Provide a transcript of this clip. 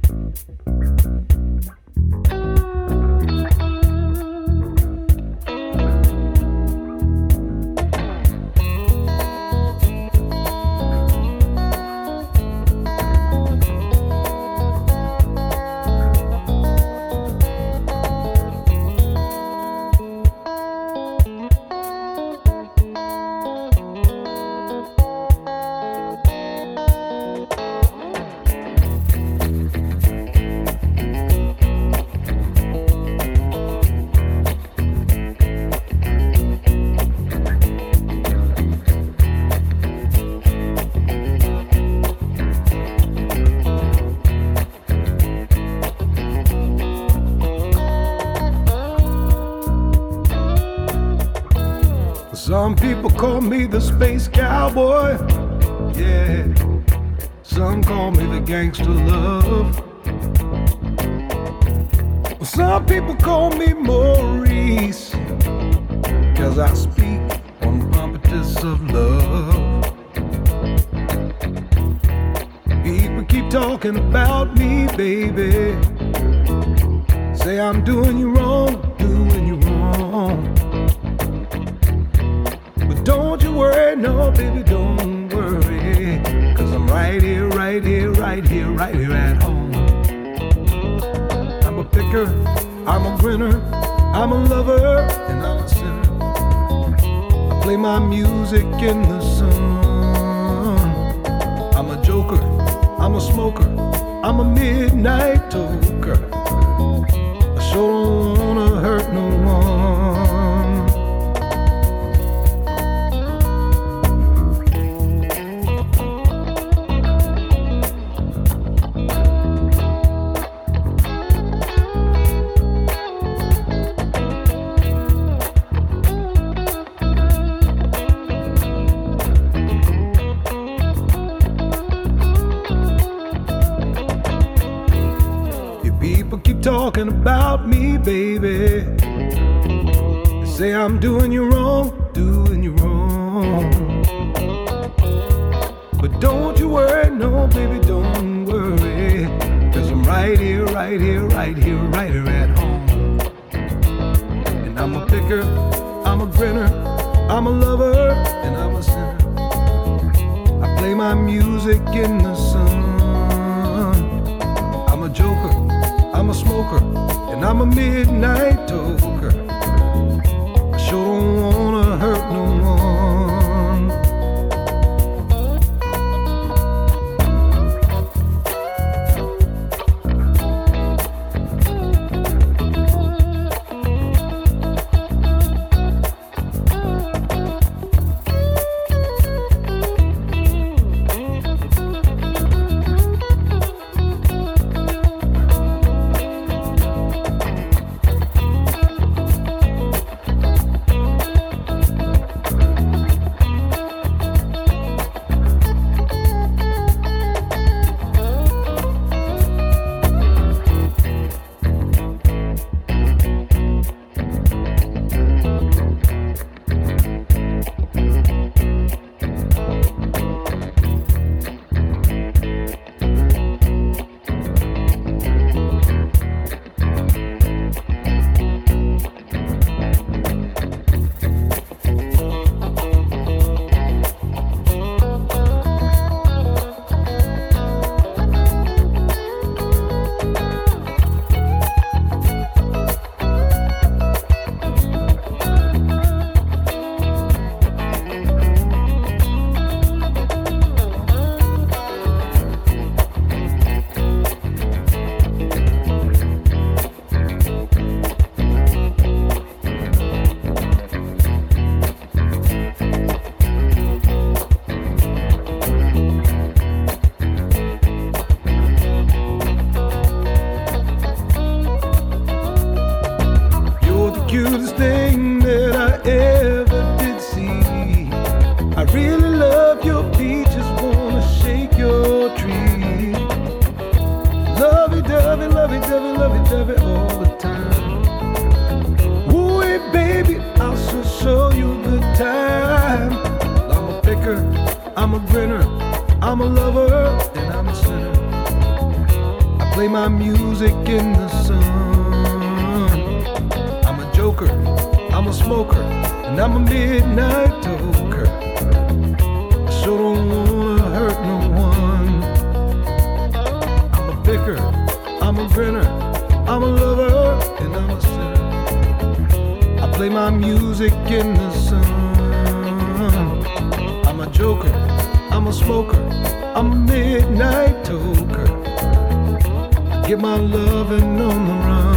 Some people call me the space cowboy, yeah. Some call me the gangster love. Some people call me Maurice, 'cause I speak on the pompatus of love. People keep talking about me, baby. Say I'm doing you wrong, doing you wrong. Don't you worry, no, baby, don't worry, 'cause I'm right here, right here, right here, right here at home. I'm a picker, I'm a grinner, I'm a lover, and I'm a sinner. I play my music in the sun. I'm a joker, I'm a smoker, I'm a midnight toker. I sure don't wanna hurt no one. Talking about me, baby. They say I'm doing you wrong, doing you wrong. But don't you worry, no, baby, don't worry, 'cause I'm right here, right here, right here, right here at home. And I'm a picker, I'm a grinner, I'm a lover, and I'm a sinner. I play my music in the sun. I'm a joker, I'm a smoker, and I'm a midnight toker. I sure don't wanna hurt no one. Cutest thing that I ever did see. I really love your peaches, wanna shake your tree. Lovey-dovey, lovey-dovey, lovey-dovey all the time. Ooh, hey, baby, I'll sure show you a good time. I'm a picker, I'm a grinner, I'm a lover, and I'm a sinner. I play my music in the sun. I'm a joker, I'm a smoker, and I'm a midnight toker. I sure don't wanna hurt no one. I'm a picker, I'm a grinner, I'm a lover, and I'm a sinner. I play my music in the sun. I'm a joker, I'm a smoker, I'm a midnight toker. I get my loving on the run.